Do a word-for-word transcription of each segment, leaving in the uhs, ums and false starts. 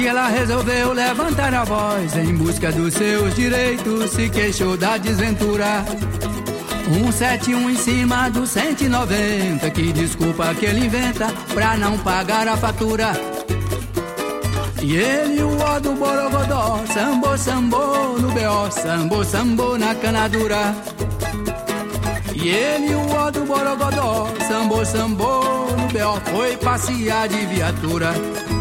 Ela resolveu levantar a voz em busca dos seus direitos, se queixou da desventura. cento e setenta e um em cima do cento e noventa, que desculpa que ele inventa pra não pagar a fatura. E ele, o ó do Borogodó, sambou, sambou no B O, sambou, sambou na canadura. E ele, o ó do Borogodó, sambou, sambou no B O, foi passear de viatura.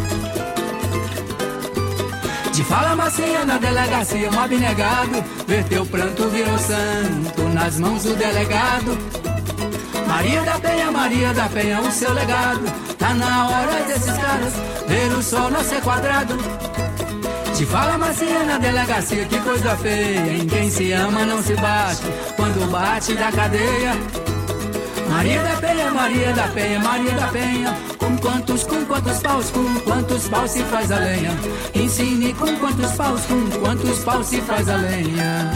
De fala macia na delegacia, um abnegado verteu pranto, virou santo nas mãos do delegado. Maria da Penha, Maria da Penha, o seu legado tá na hora desses caras ver o sol nascer quadrado. De fala macia na delegacia, que coisa feia, em quem se ama não se bate, quando bate da cadeia. Maria da Penha, Maria da Penha, Maria da Penha, com quantos, com quantos paus, com quantos paus se faz a lenha? Ensine com quantos paus, com quantos paus se faz a lenha.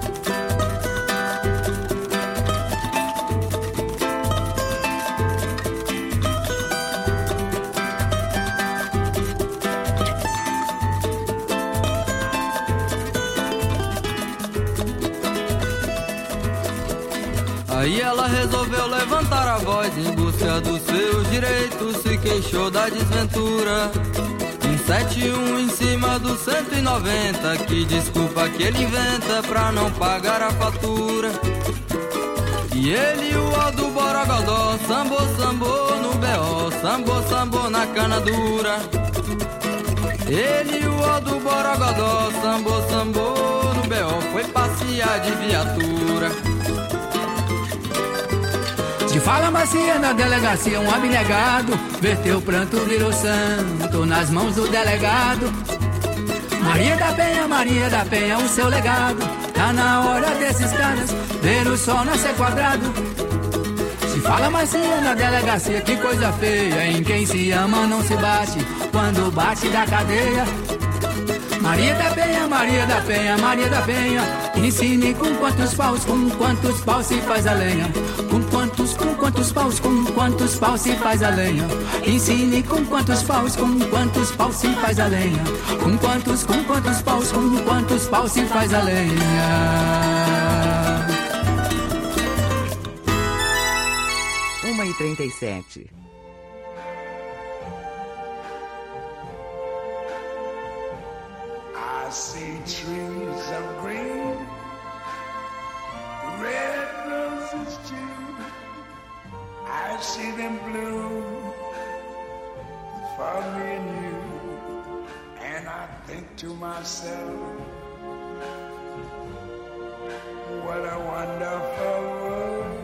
Aí ela resolveu levantar a voz em busca dos seus direitos, se queixou da desventura. cento e setenta e um em cima do cento e noventa, que desculpa que ele inventa pra não pagar a fatura. E ele, o ó do Borogodó, sambou, sambou no B O, sambou, sambou na cana dura. Ele, o ó do Borogodó, sambou, sambou no B O, foi passear de viatura. De fala macia na delegacia, um abnegado verteu pranto, virou santo nas mãos do delegado. Maria da Penha, Maria da Penha, o seu legado tá na hora desses caras ver o sol nascer quadrado. Se fala macia na delegacia, que coisa feia, em quem se ama não se bate, quando bate da cadeia. Maria da Penha, Maria da Penha, Maria da Penha, ensine com quantos paus, com quantos paus se faz a lenha. Com quantos, com quantos paus, com quantos paus se faz a lenha. Ensine com quantos paus, com quantos paus se faz a lenha. Com quantos, com quantos paus, com quantos paus se faz a lenha. uma e trinta e sete. I see trees of green, red roses too. I see them bloom for me and you. And I think to myself, what a wonderful world.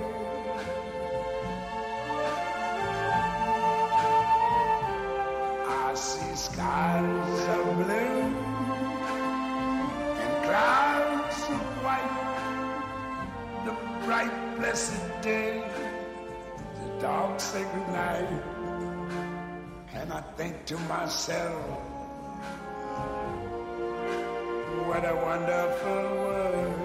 I see skies of blue, clouds of white, the bright blessed day, the dark sacred night. And I think to myself, what a wonderful world.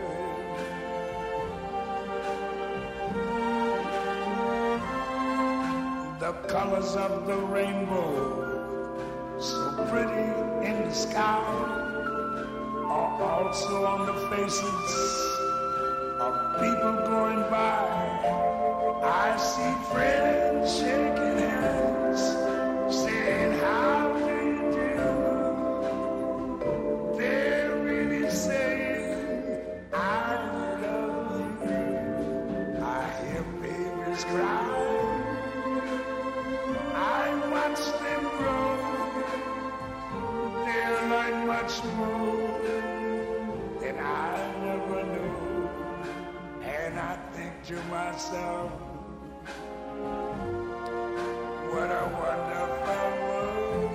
The colors of the rainbow, so pretty in the sky, are also on the faces of people going by. I see friends shaking hands, saying how do you do. They're really saying I love you. I hear babies cry, I watch them grow. They're like much more than I never knew. And I think to myself, what a wonderful world.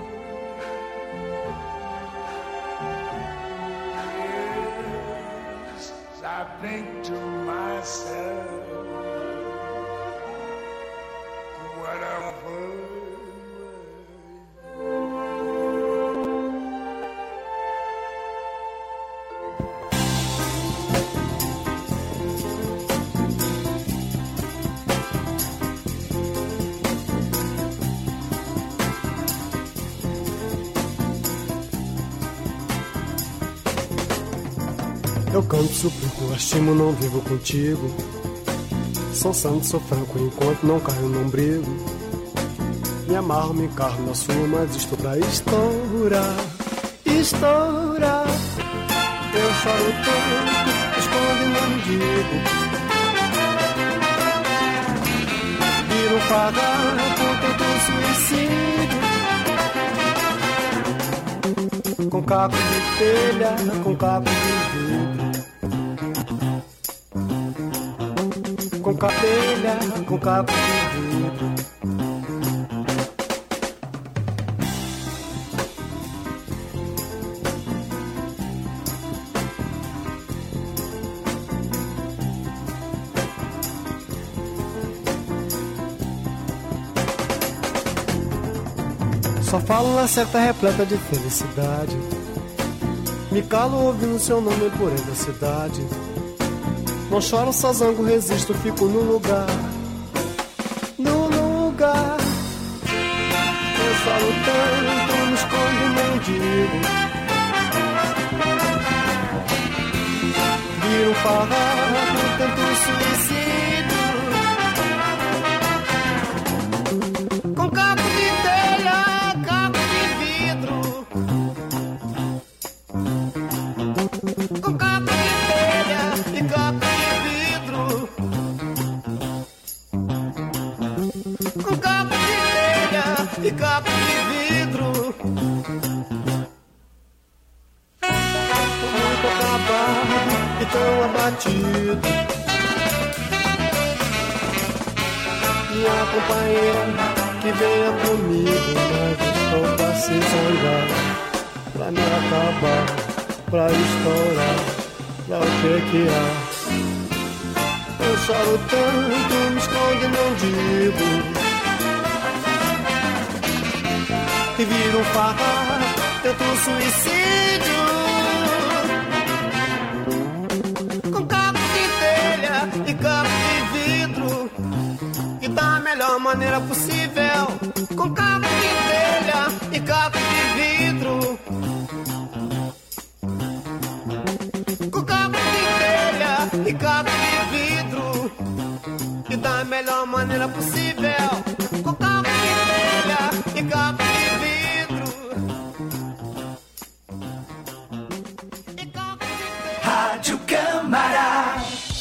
Yes, I think to myself, what a world. Eu canto, suplico, lastimo, não vivo contigo. Sou santo, sou franco, enquanto não caio num brigo. Me amarro, me encarro na sua, mas estou pra estourar, estourar. Eu choro tanto, escondo e não digo. Viro um farrapo, tento suicídio. Com caco de telha, com caco de vidro. Com capelha, com caco de vidro. Só falo na certa repleta de felicidade. Me calo ouvindo seu nome por aí da cidade. Não choro, só zango, resisto, fico no lugar. No lugar. Eu choro tanto, me escondo e não digo. Viro um farrapo, tento suicídio. Com caco de telha, caco de vidro. Com caco de telha e caco de vidro. Com caco de telha e caco de vidro. Muito acabado e tão abatido. Minha companheira que venha comigo, mas estou pra se zangar, pra me acabar, pra estourar, pra o que que há. Eu choro tanto, me escondo e não digo. E viro um farrapo, tento suicídio. Com caco de telha e caco de vidro. E da melhor maneira possível. Com caco de telha e caco de vidro. Com caco de telha e caco de vidro. E da melhor maneira possível. Com caco de telha e caco de vidro. E caco de telha. Rádio Câmara.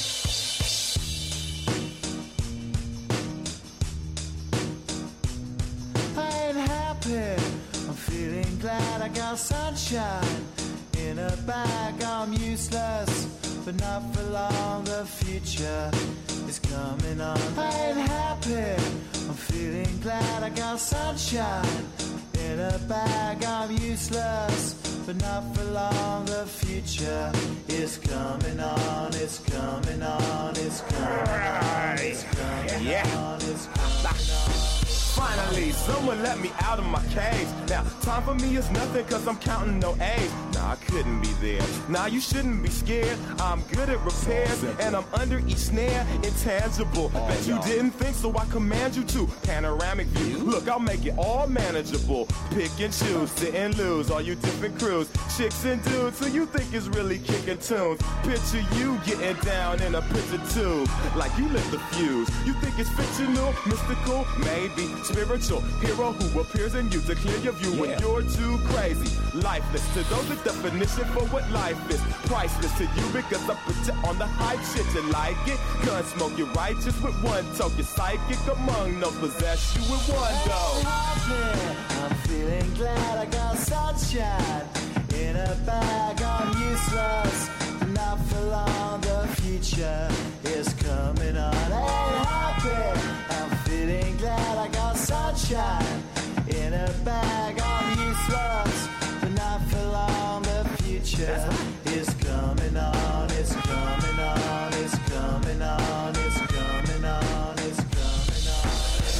I'm feeling glad I got sunshine in a bag. I'm useless, but not for long. The future is coming on. I ain't happy. I'm feeling glad I got sunshine in a bag. I'm useless, but not for long. The future is coming on. It's coming on. It's coming on. It's coming on. It's coming on. Finally, someone let me out of my cage. Now, time for me is nothing cause I'm counting no A's. Nah, I couldn't be there. Nah, you shouldn't be scared. I'm good at repairs and I'm under each snare. Intangible. Oh, Bet you no. didn't think, so I command you to. Panoramic view. Look, I'll make it all manageable. Pick and choose, sit and lose. All you different crews, chicks and dudes who you think is really kicking tunes. Picture you getting down in a picture tube. Like you lit the fuse. You think it's fictional, mystical, maybe. Spiritual hero who appears in you to clear your view yeah. when you're too crazy. Lifeless to those, the definition for what life is. Priceless to you because I put you on the hype shit. You like it? Gun smoke, you're righteous with one toke. You're psychic among no possess you with one go. I'm feeling glad I got sunshine in a bag. I'm useless, not for long. The future is coming on. Ain't happy. I'm feeling glad I got sunshine in a bag. I'm useless, but not for long. The future is coming on. It's coming on. It's coming on. It's coming on. It's coming on. The S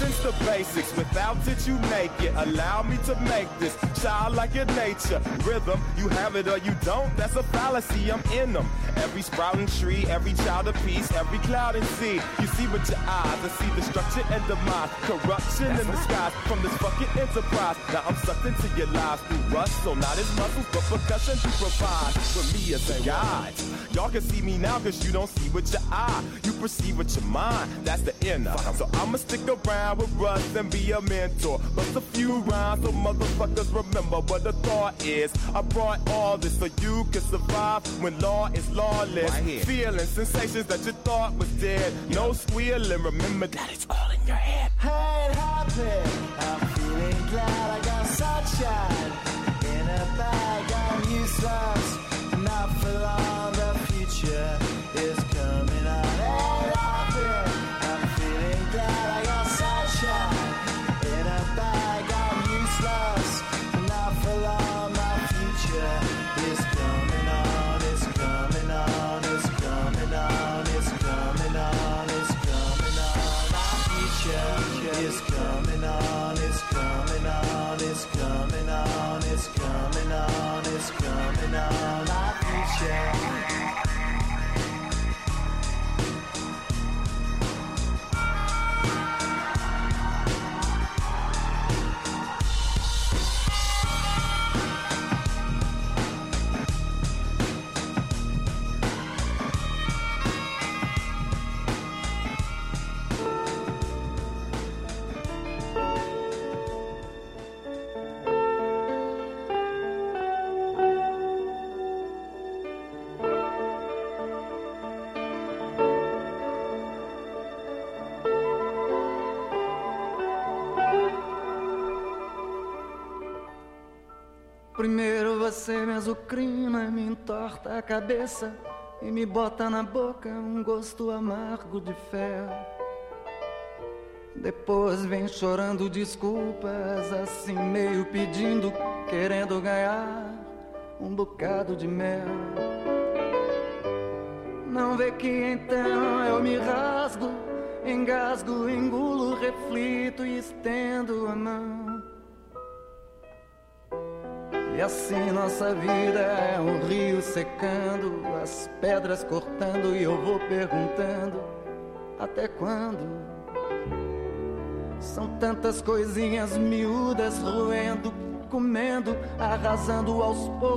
Since the basics, without it you make it. Allow me to make this childlike in nature. Rhythm, you have it or you don't, that's a fallacy, I'm in them. Every sprouting tree, every child of peace, every cloud and sea. You see with your eyes, I see destruction and demise. Corruption that's in the skies from this fucking enterprise. Now I'm sucked into your lives through rust, so not as muscles, but percussion to provide for me as a guide. Y'all can see me now cause you don't see with your eye. You perceive with your mind, that's the inner. So I'ma stick around with Russ and be a mentor. Bust a few rhymes so motherfuckers remember what the thought is. I brought all this so you can survive when law is lawless. Right, feeling sensations that you thought was dead. Yeah. No squealing, remember that it's all in your head. Hey, it happened. I'm feeling glad I got sunshine in a bag. I'm useless, not for long. The future is coming on. Hey, it happened. I'm feeling glad I got sunshine in a bag. I'm useless, not for long. My future is coming on. It's coming on. It's coming on. It's coming on. It's coming on. My future is coming on. It's coming on. It's coming on. It's coming on. It's coming on. My future. Primeiro você me azucrina, me entorta a cabeça e me bota na boca um gosto amargo de ferro. Depois vem chorando desculpas, assim meio pedindo, querendo ganhar um bocado de mel. Não vê que então eu me rasgo, engasgo, engulo, reflito e estendo a mão. E assim nossa vida é um rio secando, as pedras cortando e eu vou perguntando até quando? São tantas coisinhas miúdas roendo, comendo, arrasando aos poucos.